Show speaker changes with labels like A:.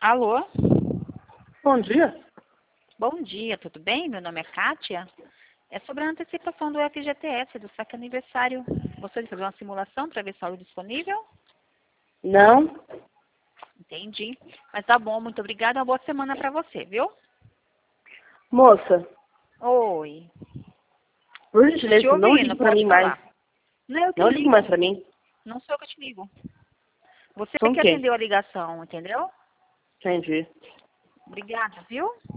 A: Alô?
B: Bom dia.
A: Bom dia, tudo bem? Meu nome é Kátia. É sobre a antecipação do FGTS, do saque aniversário. Gostaria de fazer uma simulação para ver se está disponível?
B: Não?
A: Entendi. Mas tá bom, muito obrigada. Uma boa semana para você, viu?
B: Moça,
A: Oi.
B: por
A: Te
B: gentileza, não
A: ouvindo,
B: ligue pra
A: pode
B: mim mais.
A: falar. Não, eu que
B: Não ligue
A: ligo.
B: mais pra mim.
A: Não sou eu que te ligo. Você
B: Sou
A: que
B: quem?
A: atendeu a ligação, entendeu?
B: Entendi.
A: Obrigada, viu?